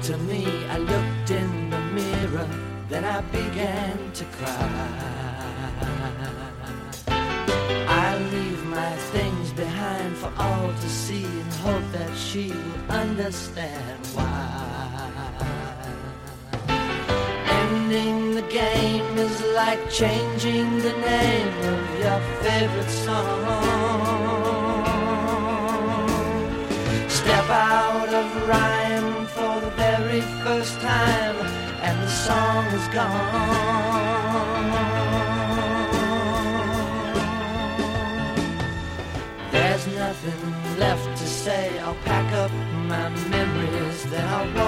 to me. I looked in the mirror, then I began to cry. I leave my things behind for all to see and hope that she will understand why. Ending the game is like changing the name of your favorite song. Step out of rhyme for the very first time, and the song is gone. There's nothing left to say. I'll pack up my memories, then I'll walk